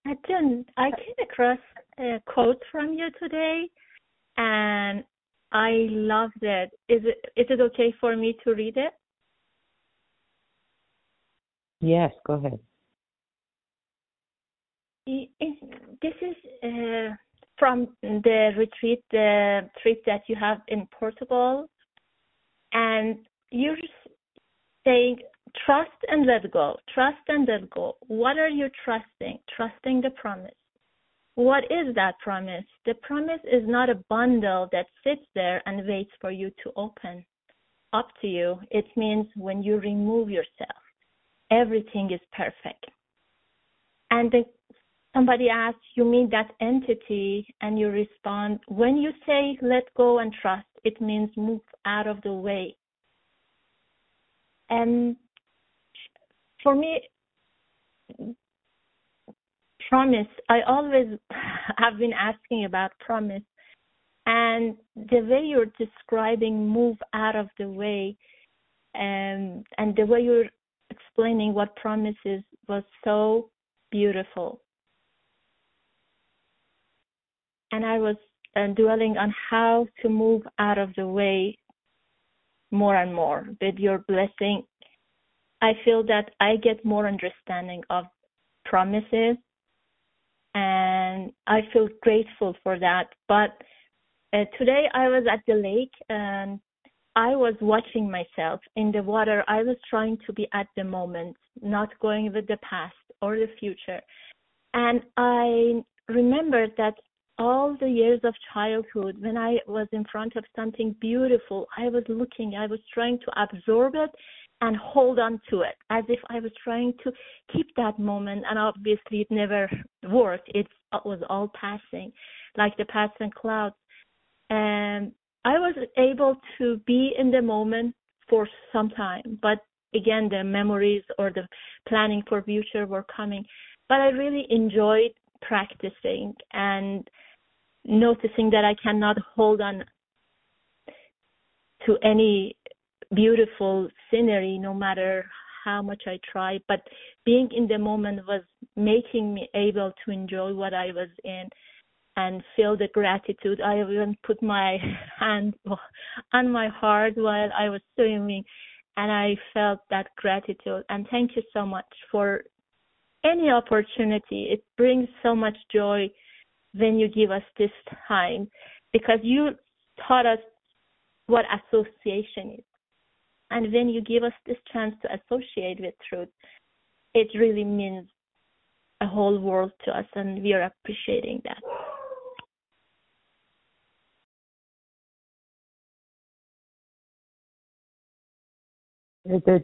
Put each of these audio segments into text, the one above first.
Jun, I came across a quote from you today, and I loved it. Is it okay for me to read it? Yes, go ahead. This is from the retreat, the trip that you have in Portugal, and you're saying, trust and let go, trust and let go. What are you trusting? Trusting the promise. What is that promise? The promise is not a bundle that sits there and waits for you to open up to you. It means when you remove yourself, everything is perfect. And somebody asks, you mean that entity? And you respond, when you say let go and trust, it means move out of the way. And for me, promise, I always have been asking about promise. And the way you're describing move out of the way, and the way you're explaining what promise is was so beautiful. And I was dwelling on how to move out of the way more and more. With your blessing, I feel that I get more understanding of promises, and I feel grateful for that. But today I was at the lake, and I was watching myself in the water. I was trying to be at the moment, not going with the past or the future. And I remembered that all the years of childhood, when I was in front of something beautiful, I was looking, I was trying to absorb it and hold on to it as if I was trying to keep that moment. And obviously it never worked. It was all passing, like the passing clouds. And I was able to be in the moment for some time. But again, the memories or the planning for future were coming. But I really enjoyed practicing and noticing that I cannot hold on to any beautiful scenery no matter how much I try. But being in the moment was making me able to enjoy what I was in and feel the gratitude. I even put my hand on my heart while I was swimming, and I felt that gratitude. And thank you so much for any opportunity. It brings so much joy when you give us this time, because you taught us what association is. And when you give us this chance to associate with truth, it really means a whole world to us, and we are appreciating that. The,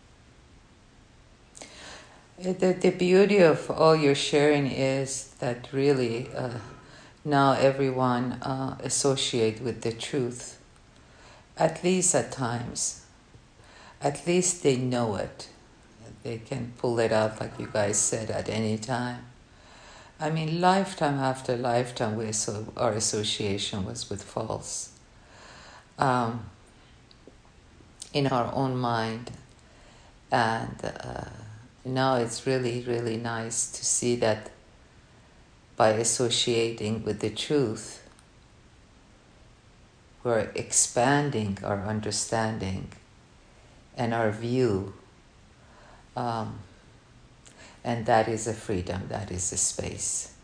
The beauty of all your sharing is that really now everyone associate with the truth, at least at times. At least they know it. They can pull it out, like you guys said, at any time. I mean, lifetime after lifetime, our association was with false um, in our own mind. And now it's really, really nice to see that by associating with the truth, we're expanding our understanding and our view. Um, and that is a freedom, that is a space.